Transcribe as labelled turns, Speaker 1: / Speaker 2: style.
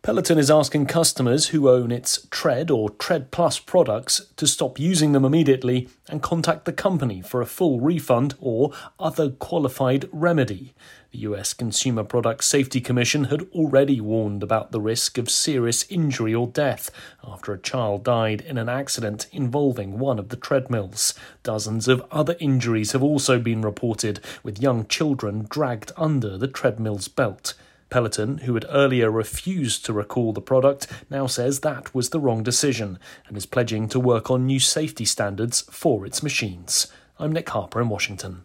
Speaker 1: Peloton is asking customers who own its Tread or Tread Plus products to stop using them immediately and contact the company for a full refund or other qualified remedy. The US Consumer Product Safety Commission had already warned about the risk of serious injury or death after a child died in an accident involving one of the treadmills. Dozens of other injuries have also been reported, with young children dragged under the treadmill's belt. Peloton, who had earlier refused to recall the product, now says that was the wrong decision and is pledging to work on new safety standards for its machines. I'm Nick Harper in Washington.